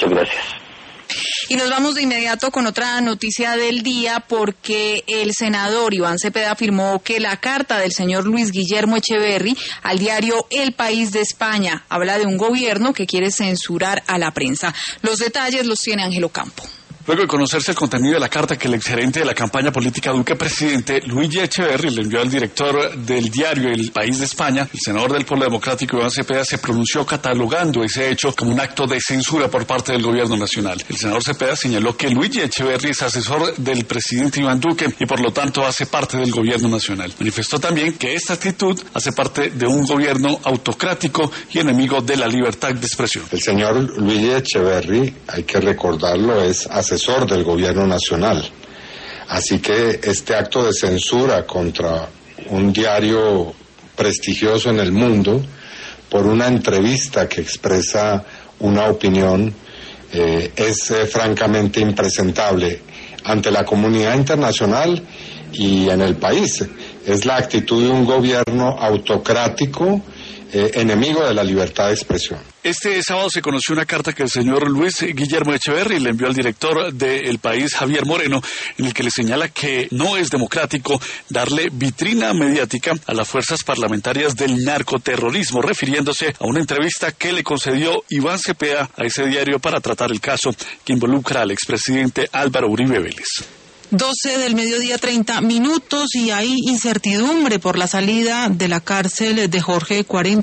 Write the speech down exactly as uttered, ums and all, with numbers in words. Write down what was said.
Muchas gracias. Y nos vamos de inmediato con otra noticia del día, porque el senador Iván Cepeda afirmó que la carta del señor Luis Guillermo Echeverry al diario El País de España habla de un gobierno que quiere censurar a la prensa. Los detalles los tiene Ángelo Campo. Luego de conocerse el contenido de la carta que el exgerente de la campaña política Duque Presidente, Luigi Echeverry, le envió al director del diario El País de España, el senador del Polo Democrático Iván Cepeda se pronunció catalogando ese hecho como un acto de censura por parte del gobierno nacional. El senador Cepeda señaló que Luigi Echeverry es asesor del presidente Iván Duque y por lo tanto hace parte del gobierno nacional. Manifestó también que esta actitud hace parte de un gobierno autocrático y enemigo de la libertad de expresión. El señor Luigi Echeverry, hay que recordarlo, es asesor asesor del gobierno nacional. Así que este acto de censura contra un diario prestigioso en el mundo por una entrevista que expresa una opinión eh, es eh, francamente impresentable ante la comunidad internacional y en el país. Es la actitud de un gobierno autocrático, eh, enemigo de la libertad de expresión. Este sábado se conoció una carta que el señor Luis Guillermo Echeverry le envió al director de El País, Javier Moreno, en el que le señala que no es democrático darle vitrina mediática a las fuerzas parlamentarias del narcoterrorismo, refiriéndose a una entrevista que le concedió Iván Cepeda a ese diario para tratar el caso que involucra al expresidente Álvaro Uribe Vélez. doce del mediodía, treinta minutos, y hay incertidumbre por la salida de la cárcel de Jorge cuarenta.